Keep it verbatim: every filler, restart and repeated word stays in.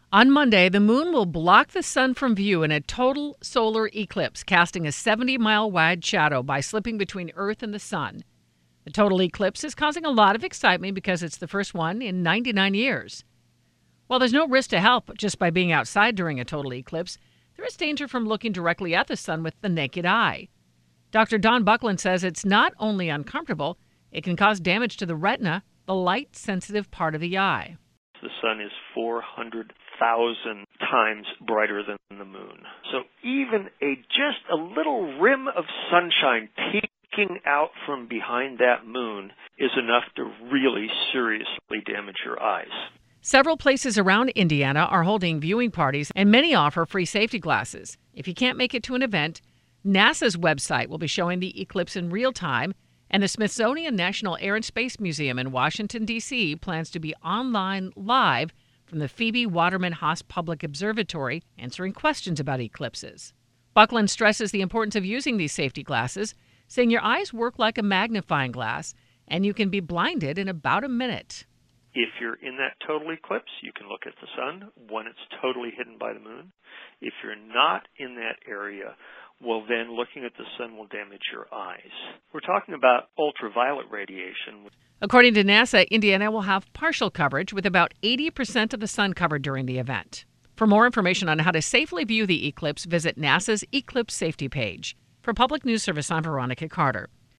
On Monday, the moon will block the sun from view in a total solar eclipse, casting a seventy-mile wide shadow by slipping between Earth and the sun. The total eclipse is causing a lot of excitement because it's the first one in ninety-nine years. While there's no risk to health just by being outside during a total eclipse, there is danger from looking directly at the sun with the naked eye. Doctor Don Buckland says it's not only uncomfortable, it can cause damage to the retina, the light-sensitive part of the eye. The sun is four hundred thousand times brighter than the moon. So even a just a little rim of sunshine peeking out from behind that moon is enough to really seriously damage your eyes. Several places around Indiana are holding viewing parties, and many offer free safety glasses. If you can't make it to an event, NASA's website will be showing the eclipse in real time, and the Smithsonian National Air and Space Museum in Washington, D C plans to be online live from the Phoebe Waterman Haas Public Observatory, answering questions about eclipses. Buckland stresses the importance of using these safety glasses, saying your eyes work like a magnifying glass, and you can be blinded in about a minute. If you're in that total eclipse, you can look at the sun when it's totally hidden by the moon. If you're not in that area, well, then looking at the sun will damage your eyes. We're talking about ultraviolet radiation. According to NASA, Indiana will have partial coverage with about eighty percent of the sun covered during the event. For more information on how to safely view the eclipse, visit NASA's Eclipse Safety page. For Public News Service, I'm Veronica Carter.